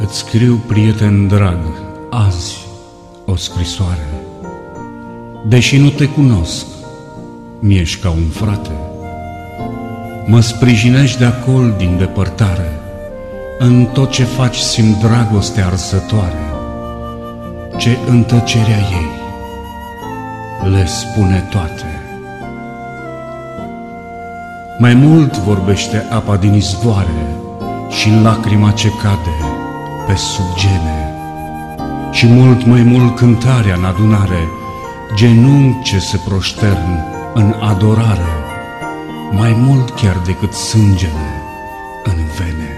Îți scriu, prieten drag, azi o scrisoare. Deși nu te cunosc, mi-ești ca un frate. Mă sprijinești de acolo din depărtare. În tot ce faci simt dragoste arsătoare, ce în tăcerea ei le spune toate. Mai mult vorbește apa din izvoare și lacrima ce cade pe sub gene, și mult mai mult cântarea în adunare, genunchi ce se proștern în adorare, mai mult chiar decât sângele în vene.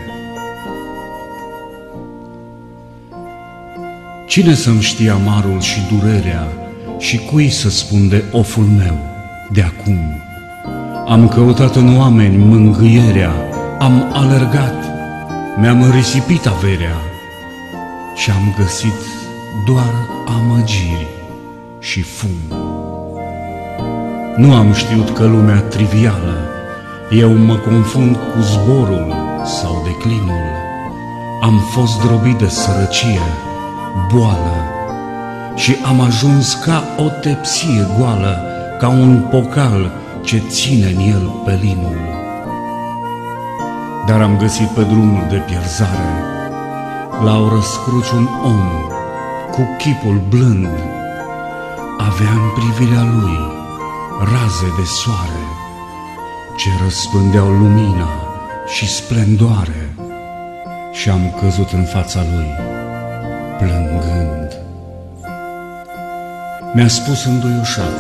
Cine să-mi știe amarul și durerea și cui să spun de oful meu de acum? Am căutat în oameni mângâierea, am alergat, mi-am risipit averea și am găsit doar amăgiri și fum. Nu am știut că lumea trivială, eu mă confund cu zborul sau declinul. Am fost drobit de sărăcie, boală, și am ajuns ca o tepsie goală, ca un pocal ce ține în el pelinul. Dar am găsit pe drumul de pierzare, la o răscruci un om cu chipul blând. Avea în privirea lui raze de soare ce răspândeau lumina și splendoare, și am căzut în fața lui plângând. Mi-a spus înduioșat: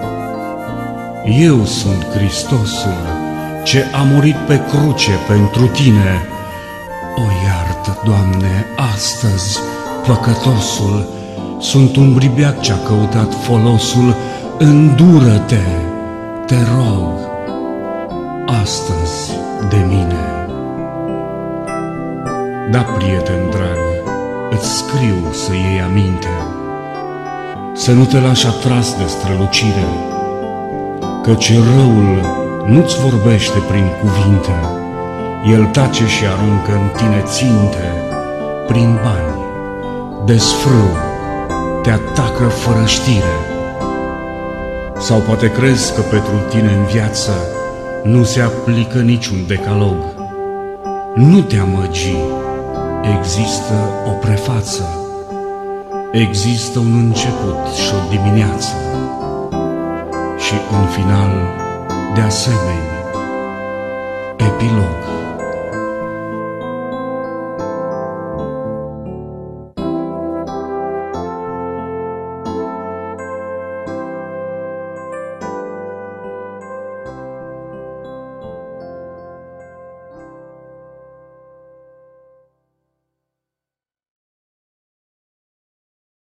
eu sunt Hristosul ce a murit pe cruce pentru tine. O iartă, Doamne, astăzi păcătosul, sunt un bribeac ce-a căutat folosul. Îndură-te, te rog, astăzi de mine. Da, prieten drag, îți scriu să iei aminte, să nu te lași atras de strălucire, căci răul nu-ți vorbește prin cuvinte, el tace și aruncă în tine ținte prin bani, desfrâu, te atacă fără știre. Sau poate crezi că pentru tine în viață nu se aplică niciun decalog. Nu te amăgi, există o prefață, există un început și o dimineață și un final de asemenea epilog.